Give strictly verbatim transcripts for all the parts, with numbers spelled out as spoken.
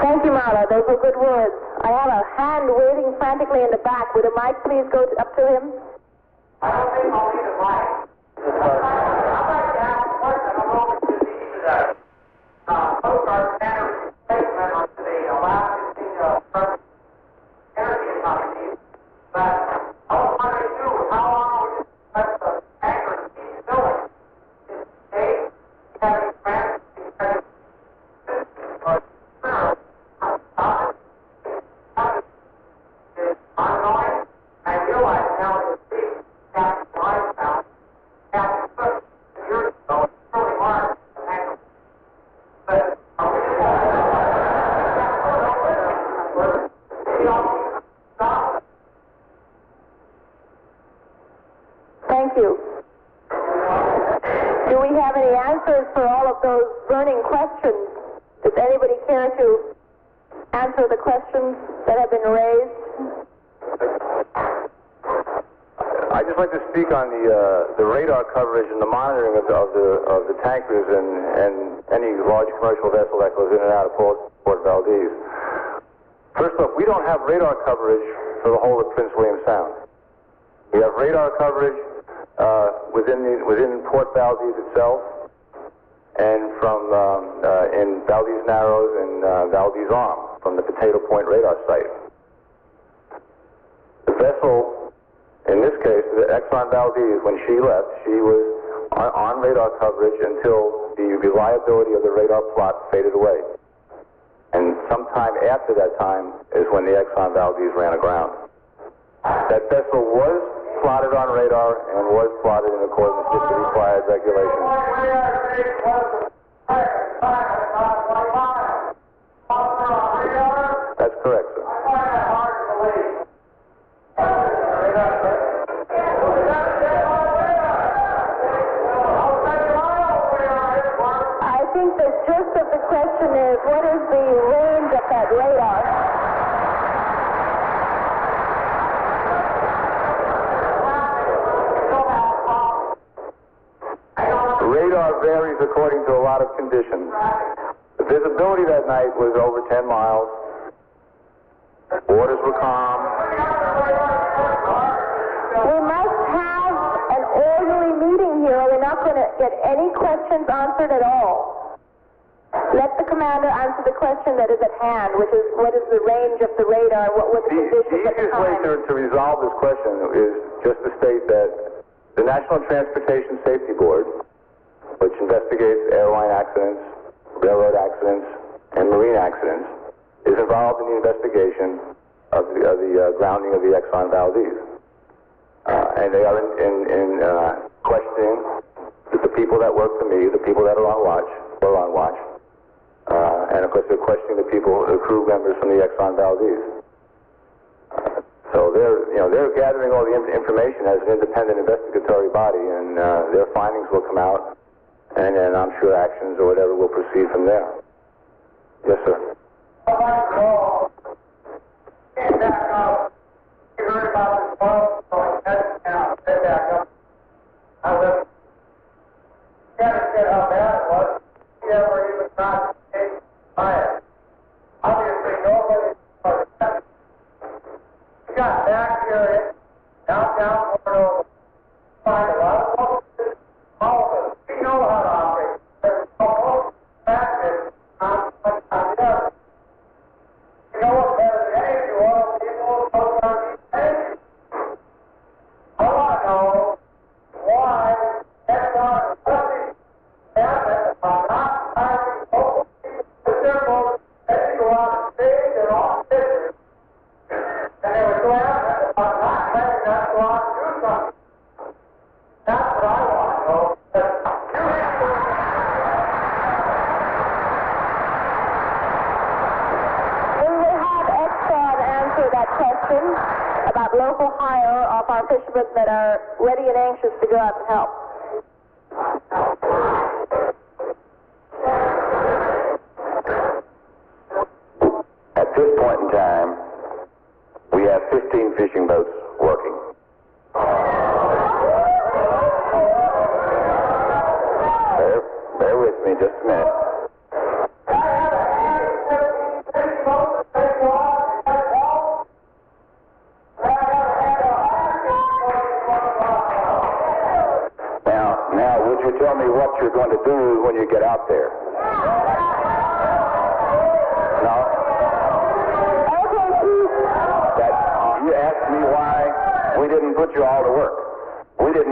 Thank you, Marla. Those were good words. I have a hand waving frantically in the back. Would a mic please go to, up to him? I don't think I'll need a mic. I'd like to ask a question. I'm over to these uh, uh, postcard standard statement on the Alaskan uh, energy economy. But I was wondering, too, how long would you expect the tanker to keep filling? Is it having transit or zero? How is ongoing? I realize now it's big Captain Line now. Captain Cook, years ago, it's really hard to handle. But are we stop? Thank you. Do we have any answers for all of those burning questions? Does anybody care to answer the questions that have been raised? I'd just like to speak on the uh, the radar coverage and the monitoring of the of the, of the tankers and, and any large commercial vessel that goes in and out of Port, Port Valdez. First off, we don't have radar coverage for the whole of Prince William Sound. We have radar coverage uh, within the within Port Valdez itself, and from um, uh, in Valdez Narrows and uh, Valdez Arm from the Potato Point radar site. The vessel, in this case, the Exxon Valdez, when she left, she was on, on radar coverage until the reliability of the radar plot faded away. And sometime after that time is when the Exxon Valdez ran aground. That vessel was plotted on radar and was plotted in accordance with the required regulations. That's correct, sir. I think the gist of the question is, what is the range of that radar? Radar varies according to a lot of conditions. The visibility that night was over ten miles. Waters were calm. We must have an orderly meeting here, or we're not going to get any questions answered at all. Let the commander answer the question that is at hand, which is, what is the range of the radar, what were the The, conditions the at the easiest way time? to, to resolve this question is just to state that the National Transportation Safety Board, which investigates airline accidents, railroad accidents, and marine accidents, is involved in the investigation of the, of the uh, grounding of the Exxon Valdez. Uh, and they are in, in, in uh, questioning the people that work for me, the people that are on watch, were on watch, uh, and of course they're questioning the people, the crew members from the Exxon Valdez. Uh, so they're, you know, they're gathering all the information as an independent investigatory body, and uh, their findings will come out. And then I'm sure actions or whatever will proceed from there. Yes, sir. I'd like to know, get back up. You heard about this bus, so that's now, get back up. I live. You gotta get how bad it was. You ever even not take fire. Obviously, nobody was affected. You got back here in downtown Porto, find a lot of folks, all of us. We know how to operate. There's almost practice on what on the other. You know what better than any of you oil people folks on these pages? I want to know why Exxon and Pepsi are not hiring local people to their boats as you go on stage and on pictures. And they were so adamant about not letting us go out and do something. That's what I want to know. We will have Exxon answer that question about local hire of our fishermen that are ready and anxious to go out and help. At this point in time, we have fifteen fishing boats working. Bear, bear with me just a minute.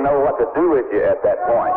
know what to do with you at that point.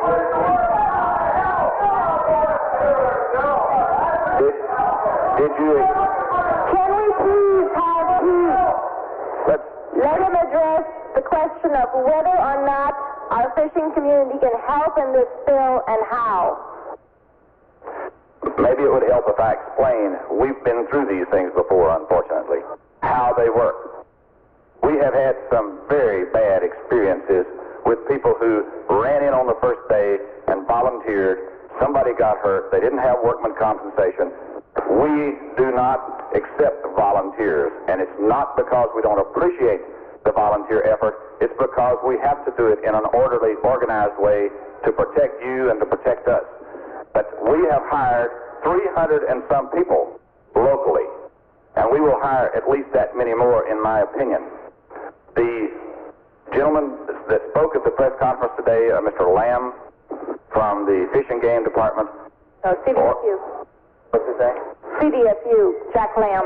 Did, did you... Can we please have peace? Let's, Let him address the question of whether or not our fishing community can help in this bill and how. maybe it would help if I explain. We've been through these things before, unfortunately, how they work. We have had some very bad experiences with people who ran in on the first day and volunteered. Somebody got hurt. They didn't have workman compensation. We do not accept volunteers, and it's not because we don't appreciate the volunteer effort. It's because we have to do it in an orderly, organized way to protect you and to protect us. But we have hired three hundred and some people locally, and we will hire at least that many more, in my opinion. The gentleman that spoke at the press conference today, uh, Mister Lamb, from the Fish and Game Department. No, C D F U. What's his name? C D F U, Jack Lamb.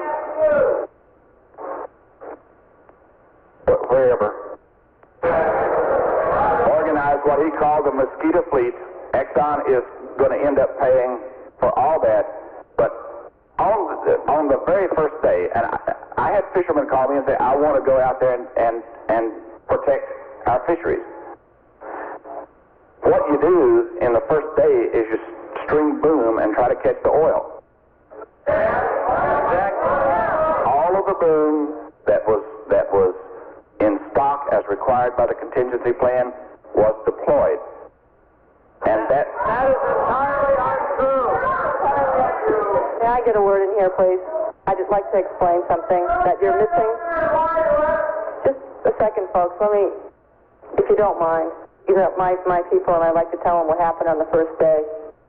Wherever. Organized what he called the mosquito fleet. Exxon is going to end up paying for all that. But on the, on the very first day, and I, I had fishermen call me and say, I want to go out there and, and, and protect our fisheries. What you do in the first day is you string boom and try to catch the oil. All of the boom that was that was in stock as required by the contingency plan was deployed. And that... That is entirely untrue. May I get a word in here, please? I'd just like to explain something that you're missing. Just a second, folks. Let me, if you don't mind, these are my, my people, and I'd like to tell them what happened on the first day.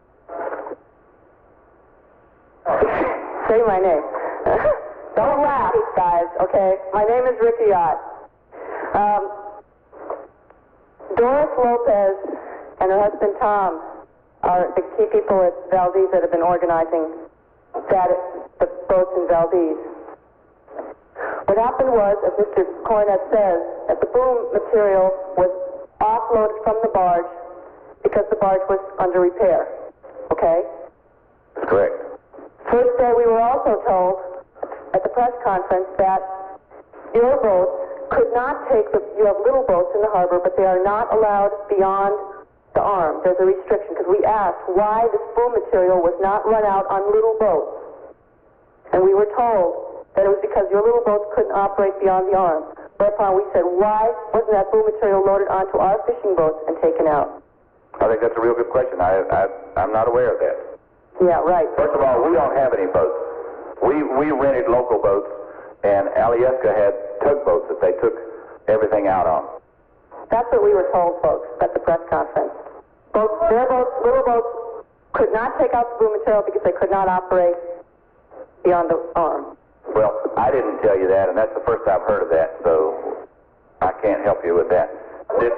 Say my name. Don't laugh, guys, okay? My name is Ricky Ott. Um, Doris Lopez and her husband Tom are the key people at Valdez that have been organizing that the boats in Valdez. What happened was, as Mister Cornett says, that the boom material was offloaded from the barge because the barge was under repair. Okay? That's correct. First day we were also told at the press conference that your boats could not take the, you have little boats in the harbor, but they are not allowed beyond the arm. There's a restriction, because we asked why this boom material was not run out on little boats. And we were told that it was because your little boats couldn't operate beyond the arm. Whereupon we said, why wasn't that boom material loaded onto our fishing boats and taken out? I think that's a real good question. I, I, I'm not aware of that. Yeah, right. First of all, we don't have any boats. We, we rented local boats, and Alyeska had tugboats that they took everything out on. That's what we were told, folks, at the press conference. Boats, their boats, little boats, could not take out the boom material because they could not operate beyond the arm. Well, I didn't tell you that, and that's the first I've heard of that, so I can't help you with that. This,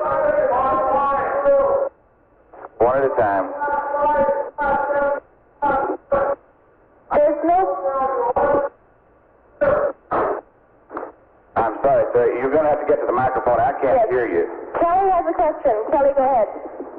one at a time. There's no... I'm sorry, sir. You're going to have to get to the microphone. I can't Yes. hear you. Kelly has a question. Kelly, go ahead.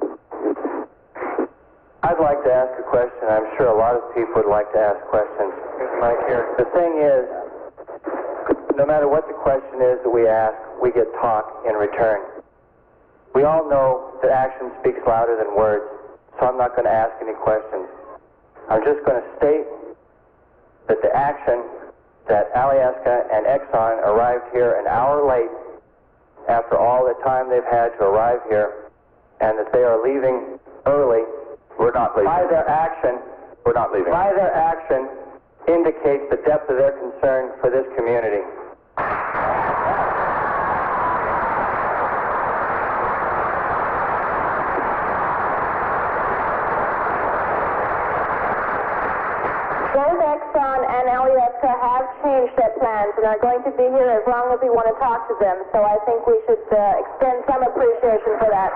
I'd like to ask a question. I'm sure a lot of people would like to ask questions. Mike here. The thing is, no matter what the question is that we ask, we get talk in return. We all know that action speaks louder than words, so I'm not going to ask any questions. I'm just going to state that the action that Alyeska and Exxon arrived here an hour late after all the time they've had to arrive here, and that they are leaving early. We're not leaving. By their action, We're not leaving. by their action indicates the depth of their concern for this community. Both Exxon and Alyeska have changed their plans and are going to be here as long as we want to talk to them. So I think we should uh, extend some appreciation for that.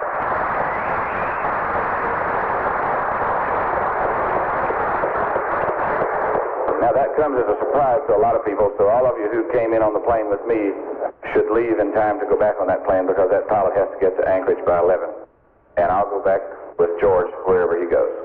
Now, that comes as a surprise to a lot of people, so all of you who came in on the plane with me should leave in time to go back on that plane because that pilot has to get to Anchorage by eleven. And I'll go back with George wherever he goes.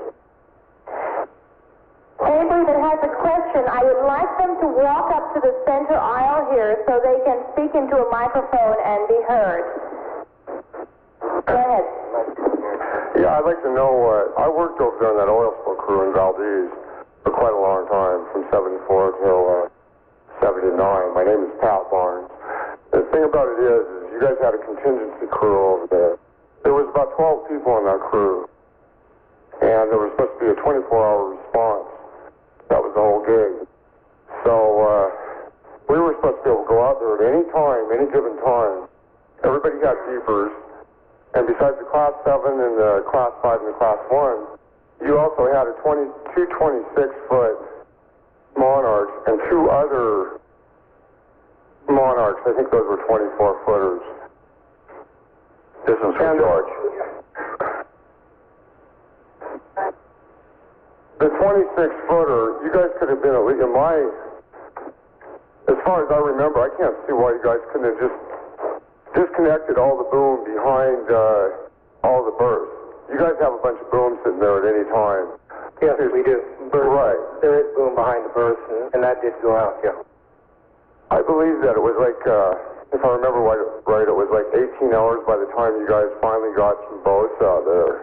Anybody that has a question, I would like them to walk up to the center aisle here so they can speak into a microphone and be heard. Go ahead. Yeah, I'd like to know, uh, I worked over there on that oil spill crew in Valdez for quite a long time, from seventy-four till uh, seventy-nine. My name is Pat Barnes. The thing about it is, is you guys had a contingency crew over there. There was about twelve people on that crew, and there was supposed to be a twenty-four hour response. That was the whole gig. So uh, we were supposed to be able to go out there at any time, any given time. Everybody had beepers, and besides the Class seven and the Class five and the Class one, you also had a two twenty-six foot Monarchs and two other Monarchs. I think those were twenty-four footers. This one's for And George. The twenty-six footer, you guys could have been at least, in my, as far as I remember, I can't see why you guys couldn't have just disconnected all the boom behind uh, all the berths. You guys have a bunch of boom sitting there at any time. Yes, we do. Berth, Right. There is boom behind the berth, and, and that did go out, yeah. I believe that it was like, uh, if I remember right, right, it was like eighteen hours by the time you guys finally got some boats out there.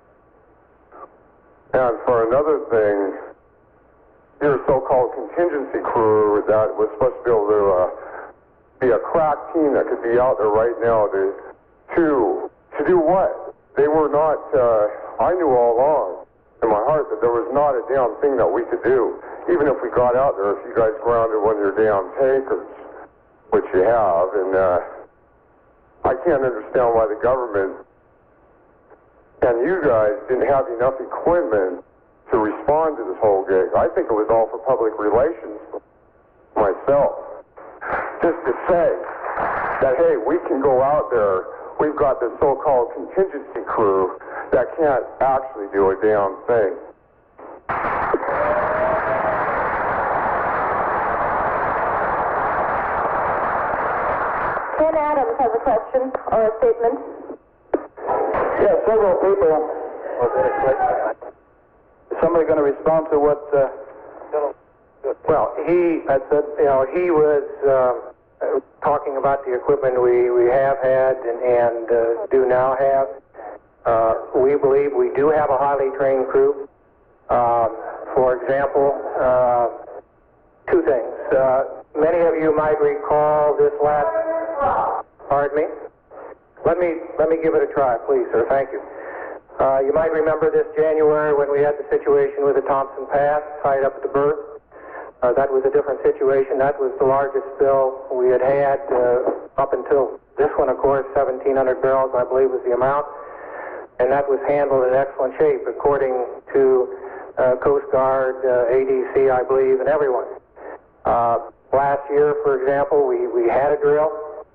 And for another thing, your so-called contingency crew that was supposed to be able to uh, be a crack team that could be out there right now to to to do what? They were not. Uh, I knew all along in my heart that there was not a damn thing that we could do. Even if we got out there, if you guys grounded one of your damn tankers, which you have, and uh, I can't understand why the government and you guys didn't have enough equipment to respond to this whole gig. I think it was all for public relations myself. Just to say that, hey, we can go out there, we've got this so-called contingency crew that can't actually do a damn thing. Ken Adams has a question or a statement. Yes, several people. Is somebody going to respond to what? Uh, Well, he, I said, you know, he was uh, talking about the equipment we, we have had and, and uh, do now have. Uh, we believe we do have a highly trained crew. Um, for example, uh, two things. Uh, many of you might recall this last. Pardon me. Let me let me give it a try, please, sir. Thank you. Uh, you might remember this January when we had the situation with the Thompson Pass tied up at the berth. Uh, that was a different situation. That was the largest spill we had had uh, up until this one, of course, seventeen hundred barrels, I believe, was the amount. And that was handled in excellent shape, according to uh, Coast Guard, uh, A D C, I believe, and everyone. Uh, last year, for example, we, we had a drill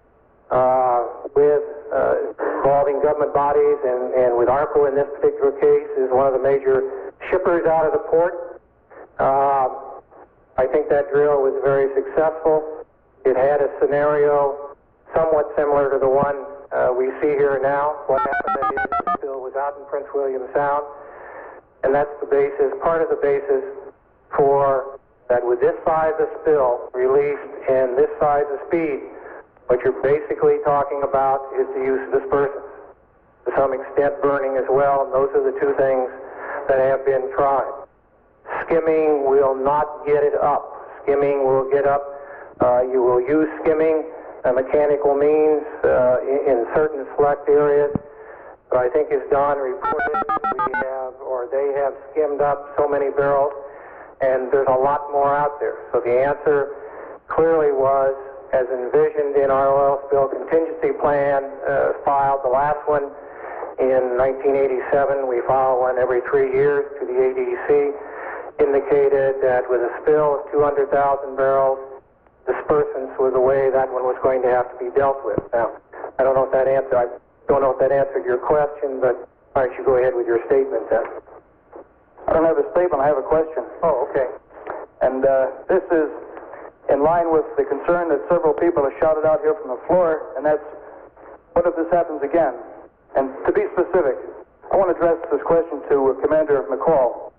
uh, with uh, involving government bodies, and, and with ARPO in this particular case is one of the major shippers out of the port. Uh, I think that drill was very successful. It had a scenario somewhat similar to the one uh, we see here now. What happened that is the spill was out in Prince William Sound, and that's the basis, part of the basis for that with this size of spill released in this size of speed, what you're basically talking about is the use of dispersants. To some extent burning as well, and those are the two things that have been tried. Skimming will not get it up. Skimming will get up. Uh, you will use skimming, uh, mechanical means uh, in, in certain select areas. But I think it's done, reported, we have, or they have skimmed up so many barrels, and there's a lot more out there. So the answer clearly was, as envisioned in our oil spill contingency plan uh, filed, the last one in nineteen eighty-seven, we file one every three years to the A D C, indicated that with a spill of two hundred thousand barrels, dispersants was the way that one was going to have to be dealt with. Now, I don't know if that answer, I don't know if that answered your question, but why don't you go ahead with your statement then? I don't have a statement, I have a question. Oh, okay. And uh, this is, in line with the concern that several people have shouted out here from the floor, and that's, what if this happens again? And to be specific, I want to address this question to Commander McCall.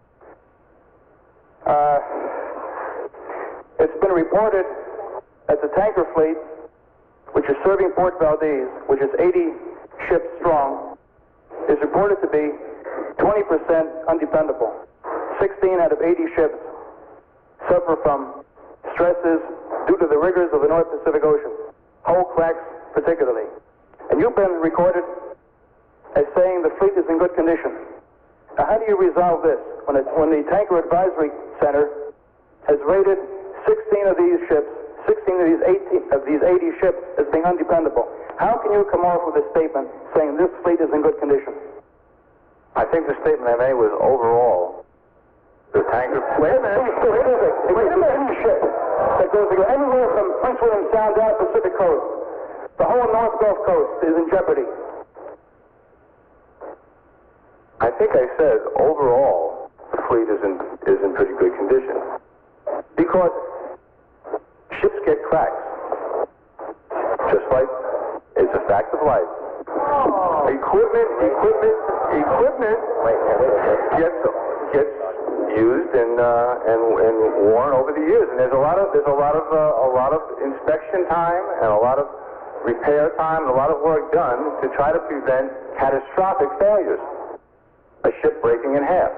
Uh, it's been reported that the tanker fleet, which is serving Port Valdez, which is eighty ships strong, is reported to be twenty percent undependable. sixteen out of eighty ships suffer from stresses due to the rigors of the North Pacific Ocean, hull cracks particularly. And you've been recorded as saying the fleet is in good condition. Now, how do you resolve this when, it, when the Tanker Advisory Center has rated sixteen of these ships, sixteen of these, eighteen, of these eighty ships as being undependable? How can you come off with a statement saying this fleet is in good condition? I think the statement I made was overall, the tanker... Wait a minute, wait a minute. Wait a minute. Any ship that goes to go anywhere from Prince William Sound down the Pacific coast, the whole North Gulf Coast is in jeopardy. I think I said overall the fleet is in, is in pretty good condition. Because ships get cracks. Just like it's a fact of life. Oh. Equipment, equipment, equipment gets gets used and uh, and and worn over the years. And there's a lot of there's a lot of uh, a lot of inspection time and a lot of repair time and a lot of work done to try to prevent catastrophic failures. A ship breaking in half.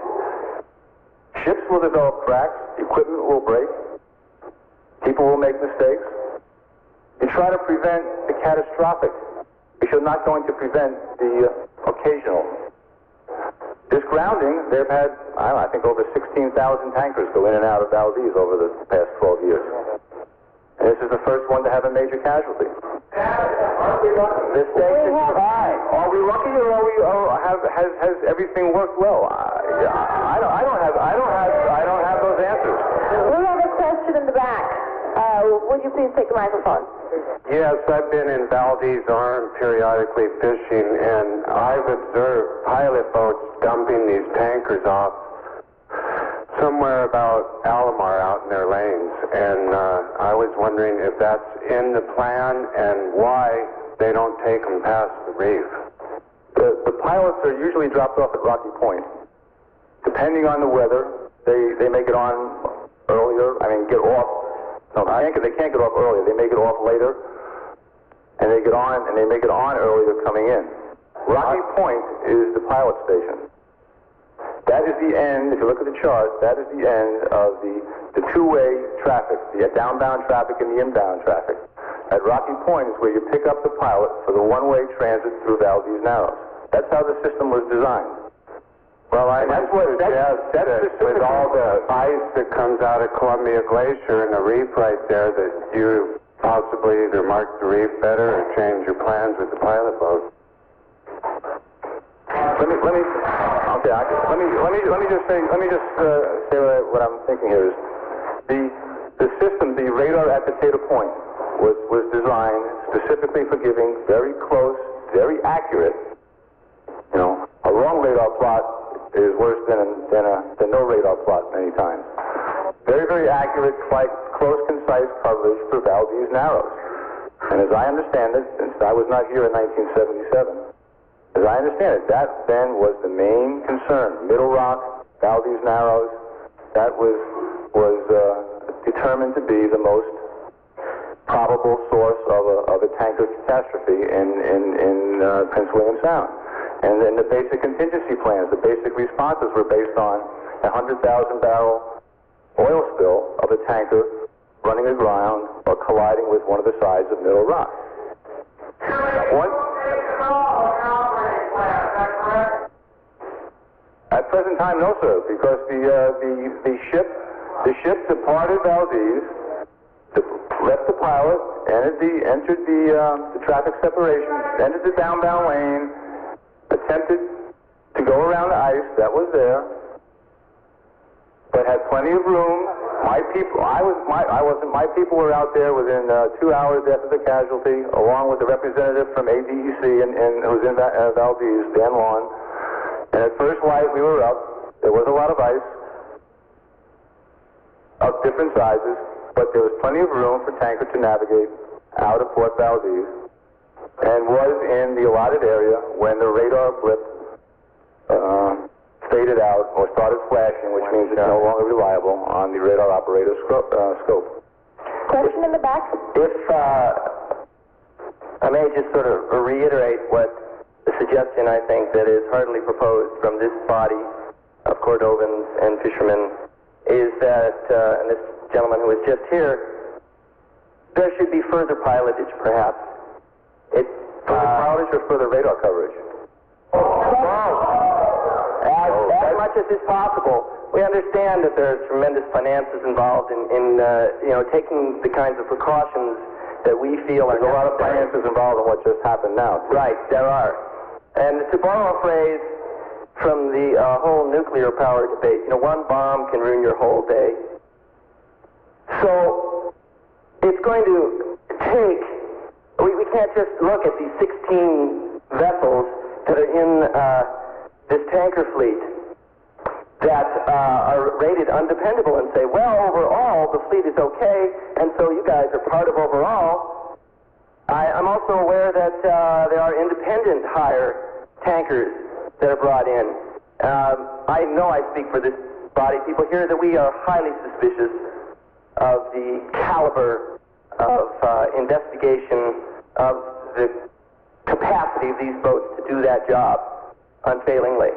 Ships will develop cracks, equipment will break, people will make mistakes. You try to prevent the catastrophic. You're not going to prevent the uh, occasional. This grounding, they've had, I don't know, I think over sixteen thousand tankers go in and out of Valdez over the past twelve years. And this is the first one to have a major casualty. Are we lucky? This thing is fine. Are we lucky, or are we? Or have has has everything worked well? I, I don't. I don't have. I don't have. I don't have those answers. We have a question in the back. Uh, would you please take the microphone? Yes, I've been in Valdez Arm periodically fishing, and I've observed pilot boats dumping these tankers off somewhere about Alomar out in their lanes, and uh, I was wondering if that's in the plan and why they don't take them past the reef. The, the pilots are usually dropped off at Rocky Point. Depending on the weather, they, they may get on earlier, I mean, get off. No, they can't, they can't get off earlier. They may get off later, and they get on, and they may get on earlier coming in. Rocky Point is the pilot station. That is the end, if you look at the chart, that is the end of the, the two-way traffic, the downbound traffic and the inbound traffic. At Rocky Point is where you pick up the pilot for the one-way transit through Valdez Narrows. That's how the system was designed. Well, I that's what that's, that's that with all the ice that comes out of Columbia Glacier and the reef right there, that you possibly either mark the reef better or change your plans with the pilot boat. Let me let me okay. I, let me let me let me just say let me just uh, say what, I, what I'm thinking here is the the system, the radar at Potato Point was was designed specifically for giving very close, very accurate. You know, a wrong radar plot is worse than a, than a than no radar plot many times. Very very accurate, quite close, concise coverage for Valdez Narrows. And as I understand it, since I was not here in nineteen seventy-seven. As I understand it, that then was the main concern. Middle Rock, Valdez Narrows, that was was uh, determined to be the most probable source of a, of a tanker catastrophe in, in, in uh, Prince William Sound. And then the basic contingency plans, the basic responses were based on a one hundred thousand barrel oil spill of a tanker running aground or colliding with one of the sides of Middle Rock. One, At present time, no, sir, because the uh, the the ship the ship departed Valdez, de- left the pilot, entered the entered the uh, the traffic separation, entered the downbound lane, attempted to go around the ice that was there, but had plenty of room. My people, I was my I wasn't. My people were out there within uh, two hours after the casualty, along with the representative from A D E C and, and who was in Va- uh, Valdez, Dan Lawn. And at first light, we were up. There was a lot of ice of different sizes. but there was plenty of room for tanker to navigate out of Port Valdez and was in the allotted area when the radar blip uh, faded out or started flashing, which means it's no longer reliable on the radar operator's sco- uh, scope. Question in the back? If uh, I may just sort of reiterate what the suggestion I think that is heartily proposed from this body of Cordovans and fishermen is that, uh, and this gentleman who was just here, there should be further pilotage perhaps. It, Further uh, pilotage or further radar coverage? As, as much as is possible. We understand that there's tremendous finances involved in, in uh, you know, taking the kinds of precautions that we feel are There's a lot of necessary. finances involved in what just happened now. too. Right, there are. And to borrow a phrase from the uh, whole nuclear power debate, you know, one bomb can ruin your whole day. So it's going to take, we, we can't just look at these sixteen vessels that are in uh, this tanker fleet that uh, are rated undependable and say, well, overall, the fleet is okay, and so you guys are part of overall. I, I'm also aware that uh, there are independent hire tankers that are brought in. Um, I know I speak for this body, people here, that we are highly suspicious of the caliber of uh, investigation, of the capacity of these boats to do that job unfailingly.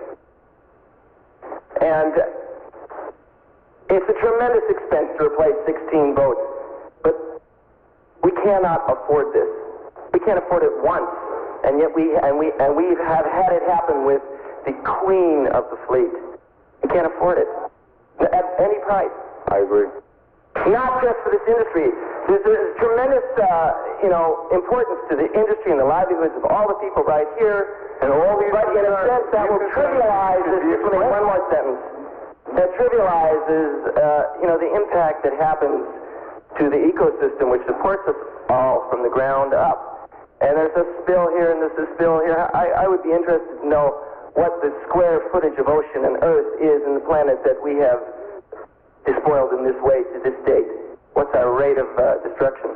And it's a tremendous expense to replace sixteen boats, but we cannot afford this. We can't afford it once, and yet we and we and we have had it happen with the queen of the fleet. We can't afford it at any price. I agree. Not just for this industry. There's, there's tremendous, uh, you know, importance to the industry and the livelihoods of all the people right here. And all these But in a concerns- sense, that will these concerns trivialize should this. be Just let me make one more sentence. That trivializes, uh, you know, the impact that happens to the ecosystem, which supports us all from the ground up. And there's a spill here, and there's a spill here. I, I would be interested to know what the square footage of ocean and earth is in the planet that we have despoiled in this way to this date. What's our rate of uh, destruction?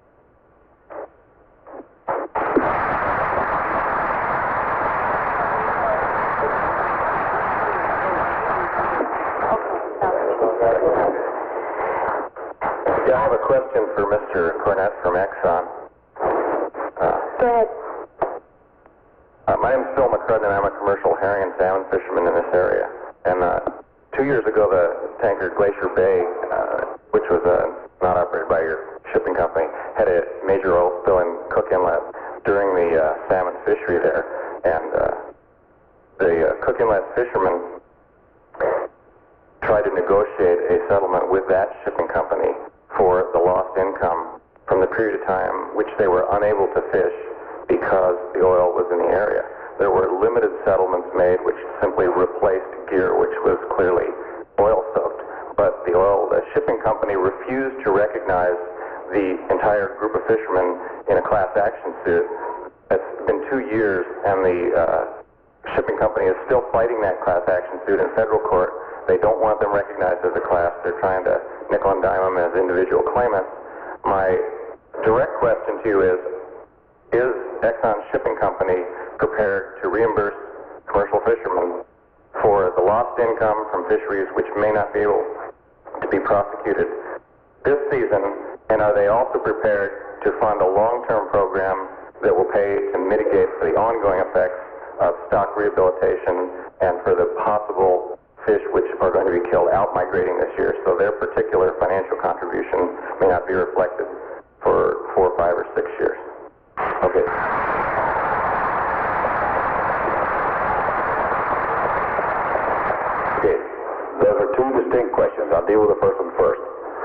Yeah, I have a question for Mister Cornett from Exxon. Uh, Go ahead. uh, my name is Phil McCrudden, and I'm a commercial herring and salmon fisherman in this area. And uh, two years ago, the tanker Glacier Bay, uh, which was uh, not operated by your shipping company, had a major oil spill in Cook Inlet during the uh, salmon fishery there. And uh, the uh, Cook Inlet fishermen tried to negotiate a settlement with that shipping company for the lost income from the period of time which they were unable to fish because the oil was in the area. There were limited settlements made which simply replaced gear which was clearly oil-soaked. But the oil, the shipping company refused to recognize the entire group of fishermen in a class action suit. It's been two years, and the uh, shipping company is still fighting that class action suit in federal court. They don't want them recognized as a class. They're trying to nickel and dime them as individual claimants. My direct question to you is, is Exxon Shipping Company prepared to reimburse commercial fishermen for the lost income from fisheries which may not be able to be prosecuted this season? And are they also prepared to fund a long-term program that will pay to mitigate for the ongoing effects of stock rehabilitation and for the possible fish which are going to be killed out migrating this year, so their particular financial contribution may not be reflected for four, five, or six years? Okay. Okay, those are two distinct questions. I'll deal with the first one first.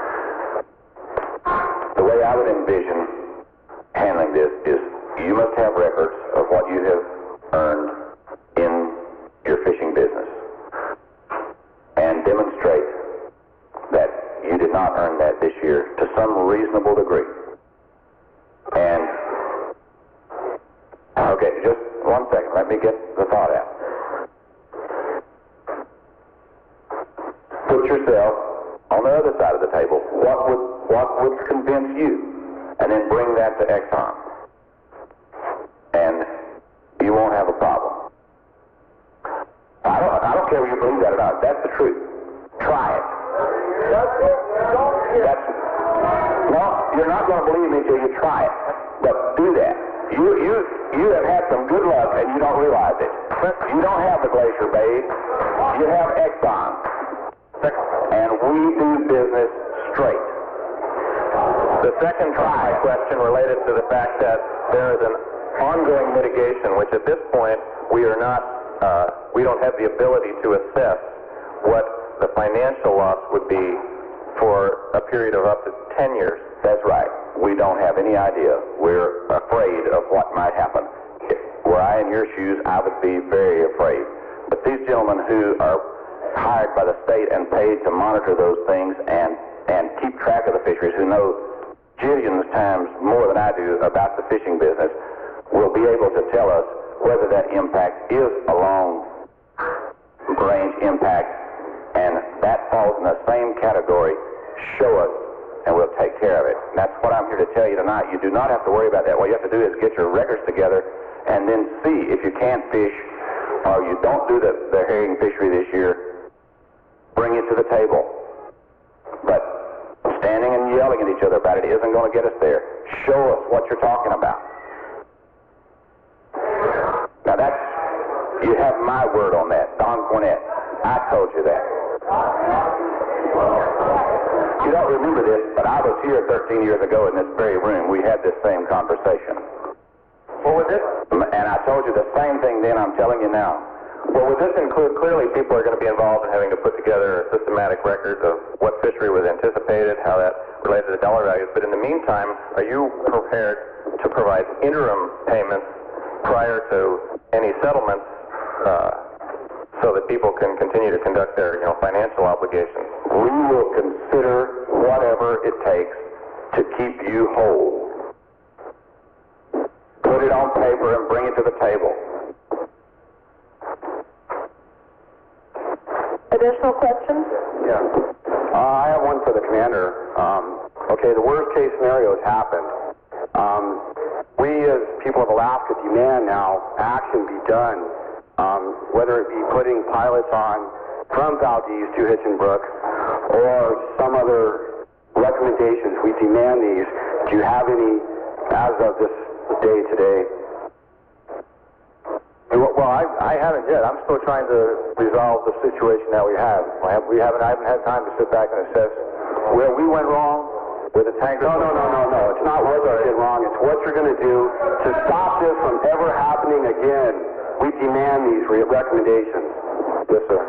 The way I would envision handling this is you must have records of what you have earned in your fishing business and demonstrate that you did not earn that this year to some reasonable degree. And, okay, just one second. Let me get the thought out. Put yourself on the other side of the table. What would, what would convince you, and then bring that to Exxon. And you won't have a problem. I don't, I don't care if you believe that or not. That's the truth. Try it. That's, no, you're not going to believe me until you try it. But do that. You, you, you have had some good luck and you don't realize it. You don't have the Glacier Bay. You have Exxon. And we do business straight. The second try question related to the fact that there is an ongoing litigation, which at this point we are not, uh, we don't have the ability to assess what the financial loss would be for a period of up to ten years. That's right. We don't have any idea. We're afraid of what might happen. Were I in your shoes, I would be very afraid. But these gentlemen who are hired by the state and paid to monitor those things and, and keep track of the fisheries, who know jillions times more than I do about the fishing business, will be able to tell us whether that impact is a long-range impact, and that falls in the same category. Show us, and we'll take care of it. And that's what I'm here to tell you tonight. You do not have to worry about that. What you have to do is get your records together and then see if you can't fish or you don't do the, the herring fishery this year, bring it to the table. But standing and yelling at each other about it isn't going to get us there. Show us what you're talking about. Now that's, you have my word on that, Don Gwinnett. I told you that. You don't remember this, but I was here thirteen years ago in this very room. We had this same conversation. Well, would this, And I told you the same thing then, I'm telling you now. well, would this include, clearly people are going to be involved in having to put together systematic records of what fishery was anticipated, how that related to the dollar values, but in the meantime, are you prepared to provide interim payments prior to any settlements uh, so that people can continue to conduct their, you know, financial obligations? We will consider whatever it takes to keep you whole. Put it on paper and bring it to the table. Additional questions? Yeah. Uh, I have one for the commander. Um, okay, the worst case scenario has happened. Um, we as people of Alaska demand now action be done, um, whether it be putting pilots on from Valdez to Hinchinbrook or some other recommendations. We demand these. Do you have any as of this day today? Well, I, I haven't yet. I'm still trying to resolve the situation that we have. I have we haven't. I haven't had time to sit back and assess where we went wrong, where the tanker. No, no, no, no, no. It's not what you did wrong. It's what you're going to do to stop this from ever happening again. We demand these re- recommendations. Yes, sir.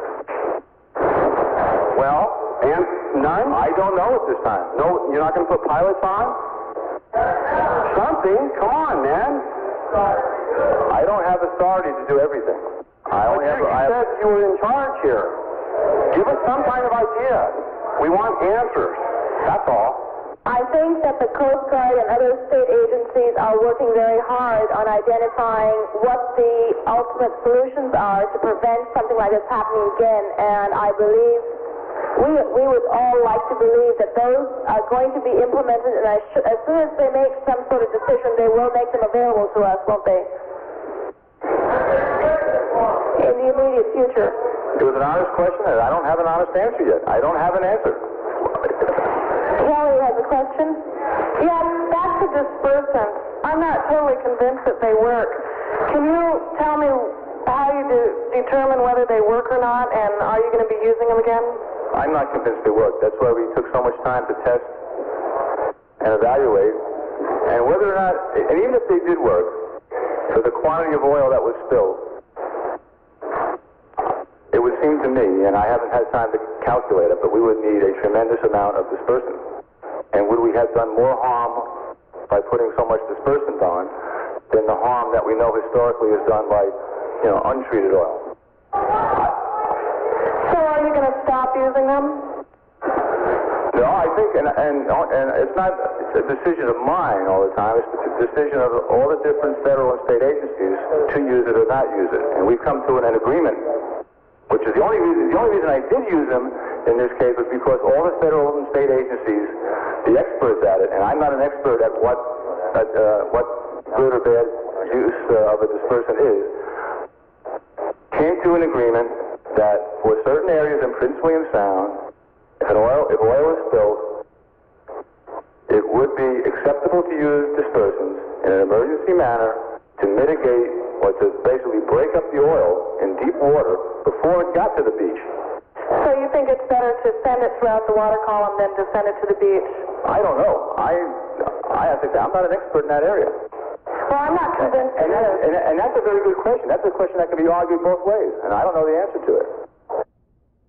Well, and none? I don't know at this time. No, you're not going to put pilots on? Something. Come on, man. I don't have authority to do everything. I only have. You I said have you were in charge here. Give us some kind of idea. We want answers. That's all. I think that the Coast Guard and other state agencies are working very hard on identifying what the ultimate solutions are to prevent something like this happening again. And I believe we we would all like to believe that those are going to be implemented. And I sh- as soon as they make some sort of decision, they will make them available to us, won't they? In the immediate future. It was an honest question, and I don't have an honest answer yet. I don't have an answer. Kelly has a question. Yeah, back to dispersants. I'm not totally convinced that they work. Can you tell me how you de- determine whether they work or not, and are you going to be using them again? I'm not convinced they work. That's why we took so much time to test and evaluate. And whether or not, and even if they did work, for the quantity of oil that was spilled, it would seem to me, and I haven't had time to calculate it, but we would need a tremendous amount of dispersant. And would we have done more harm by putting so much dispersant on than the harm that we know historically is done by, you know, untreated oil? So are you going to stop using them? No, I think, and, and, and it's not a decision of mine all the time. It's the decision of all the different federal and state agencies to use it or not use it. And we've come to an, an agreement, which is the only reason, the only reason I did use them in this case was because all the federal and state agencies, the experts at it, and I'm not an expert at what at, uh, what good or bad use uh, of a dispersant is, came to an agreement that for certain areas in Prince William Sound, if an oil if oil is spilled, it would be acceptable to use dispersants in an emergency manner to mitigate or to basically break up the oil in deep water before it got to the beach. So you think it's better to send it throughout the water column than to send it to the beach? I don't know. I I have to say I'm not an expert in that area. Well, I'm not convinced And, it that, is. and, and that's a very good question. That's a question that can be argued both ways, and I don't know the answer to it.